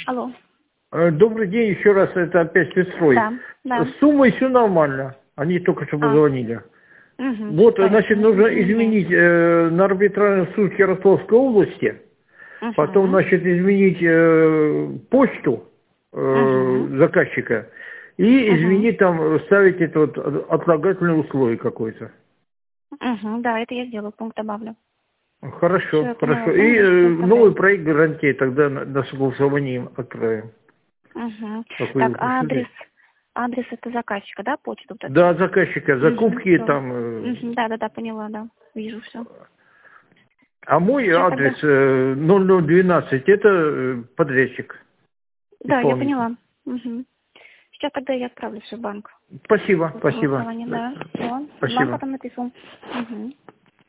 Алло. Добрый день, еще раз, это опять Пестрой. Да, да. С суммой все нормально, они только что позвонили. Вот, Понятно. значит, нужно изменить на арбитражном суде Ярославской области, потом, значит, изменить почту заказчика и изменить там, ставить это вот отлагательное условие какое-то. Да, это я сделаю, пункт добавлю. Все, Хорошо, я хорошо. поняла. И Без новый проблем. проект гарантии тогда на согласование им отправим. Как вы Так, его а пришлите. адрес это заказчика, да, почту вот эту? Да, заказчика, закупки Всё. там. Да, поняла, да. Вижу все. А мой Сейчас тогда. адрес 0012, это подрядчик, Да, я исполнитель. поняла. Сейчас тогда я отправлю все в банк. Спасибо, спасибо. Голосование, да. Все. Вам Спасибо. потом напишу.